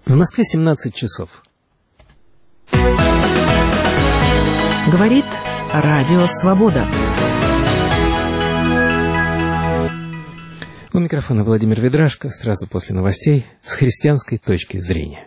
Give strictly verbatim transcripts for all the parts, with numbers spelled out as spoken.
В Москве семнадцать часов. Говорит Радио Свобода. У микрофона Владимир Ведрашко. Сразу после новостей с христианской точки зрения.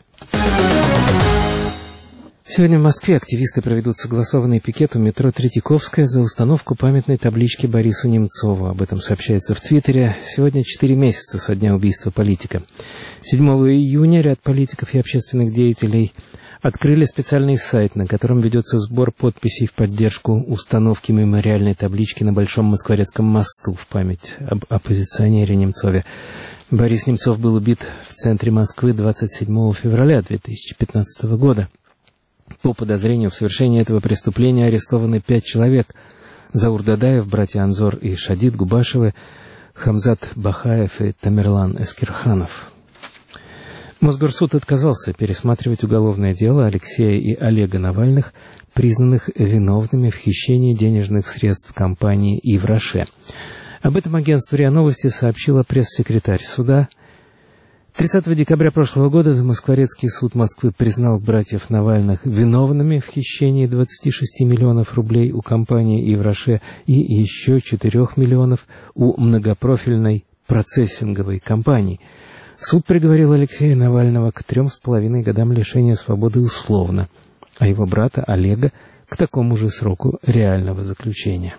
Сегодня в Москве активисты проведут согласованный пикет у метро Третьяковская за установку памятной таблички Борису Немцову. Об этом сообщается в Твиттере. Сегодня четыре месяца со дня убийства политика. седьмого июня ряд политиков и общественных деятелей открыли специальный сайт, на котором ведется сбор подписей в поддержку установки мемориальной таблички на Большом Москворецком мосту в память об оппозиционере Немцове. Борис Немцов был убит в центре Москвы двадцать седьмого февраля две тысячи пятнадцатого года. По подозрению в совершении этого преступления арестованы пять человек: Заур Дадаев, братья Анзор и Шадид Губашевы, Хамзат Бахаев и Тамерлан Эскирханов. Мосгорсуд отказался пересматривать уголовное дело Алексея и Олега Навальных, признанных виновными в хищении денежных средств компании «Ивраше». Об этом агентству РИА Новости сообщила пресс-секретарь суда. тридцатого декабря прошлого года Москворецкий суд Москвы признал братьев Навальных виновными в хищении двадцати шести миллионов рублей у компании «Ивраше» и еще четырёх миллионов у многопрофильной процессинговой компании. Суд приговорил Алексея Навального к трем с половиной годам лишения свободы условно, а его брата Олега к такому же сроку реального заключения.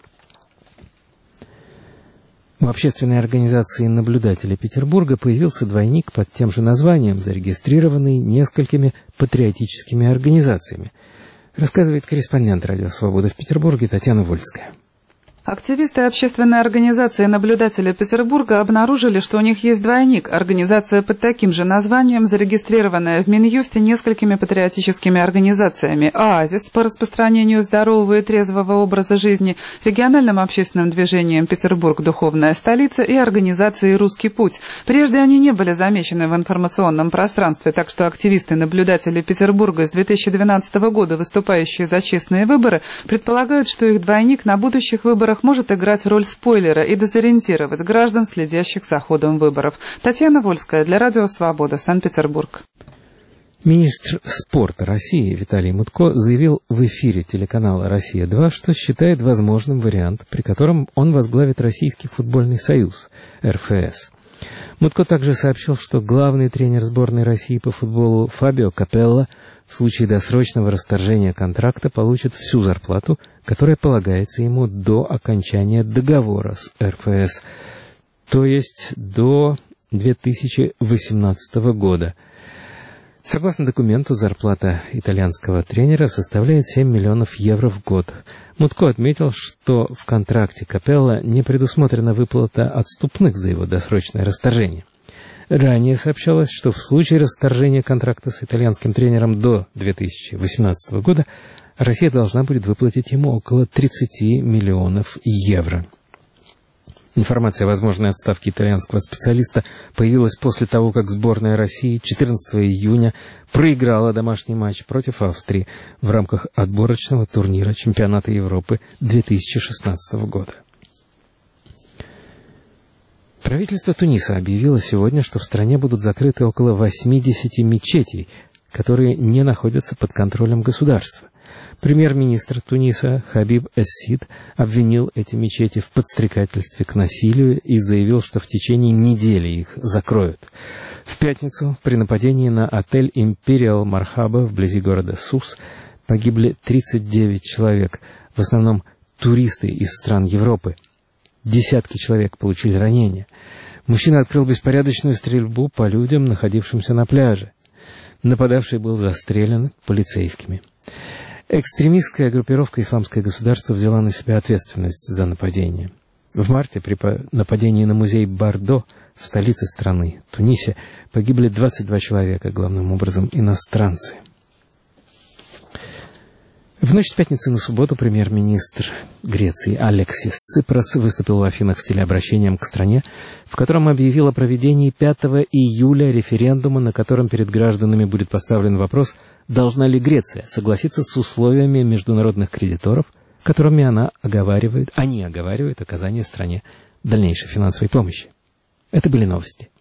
В общественной организации наблюдателей Петербурга появился двойник под тем же названием, зарегистрированный несколькими патриотическими организациями. Рассказывает корреспондент Радио Свобода в Петербурге Татьяна Вольская. Активисты общественной организации наблюдателей Петербурга обнаружили, что у них есть двойник. Организация под таким же названием, зарегистрированная в Минюсте несколькими патриотическими организациями: «Оазис» по распространению здорового и трезвого образа жизни, региональным общественным движением «Петербург. Духовная столица» и организацией «Русский путь». Прежде они не были замечены в информационном пространстве, так что активисты-наблюдатели Петербурга с две тысячи двенадцатого года, выступающие за честные выборы, предполагают, что их двойник на будущих выборах может играть роль спойлера и дезориентировать граждан, следящих за ходом выборов. Татьяна Вольская для Радио Свобода, Санкт-Петербург. Министр спорта России Виталий Мутко заявил в эфире телеканала «Россия-два», что считает возможным вариант, при котором он возглавит Российский футбольный союз, эр эф эс. Мутко также сообщил, что главный тренер сборной России по футболу Фабио Капелло в случае досрочного расторжения контракта получит всю зарплату, которая полагается ему до окончания договора с эр эф эс, то есть до две тысячи восемнадцатого года. Согласно документу, зарплата итальянского тренера составляет семь миллионов евро в год. Мутко отметил, что в контракте Капелло не предусмотрена выплата отступных за его досрочное расторжение. Ранее сообщалось, что в случае расторжения контракта с итальянским тренером до две тысячи восемнадцатого года Россия должна будет выплатить ему около тридцати миллионов евро. Информация о возможной отставке итальянского специалиста появилась после того, как сборная России четырнадцатого июня проиграла домашний матч против Австрии в рамках отборочного турнира чемпионата Европы две тысячи шестнадцатого года. Правительство Туниса объявило сегодня, что в стране будут закрыты около восьмидесяти мечетей, которые не находятся под контролем государства. Премьер-министр Туниса Хабиб Эс-Сид обвинил эти мечети в подстрекательстве к насилию и заявил, что в течение недели их закроют. В пятницу при нападении на отель «Империал Мархаба» вблизи города Сус погибли тридцать девять человек, в основном туристы из стран Европы. Десятки человек получили ранения. Мужчина открыл беспорядочную стрельбу по людям, находившимся на пляже. Нападавший был застрелен полицейскими. Экстремистская группировка «Исламское государство» взяла на себя ответственность за нападение. В марте при нападении на музей Бардо в столице страны, Тунисе, погибли двадцать два человека, главным образом иностранцы. В ночь с пятницы на субботу премьер-министр Греции Алексис Ципрос выступил в Афинах с телеобращением к стране, в котором объявил о проведении пятого июля референдума, на котором перед гражданами будет поставлен вопрос, должна ли Греция согласиться с условиями международных кредиторов, которыми она оговаривает, они оговаривают оказание стране дальнейшей финансовой помощи. Это были новости.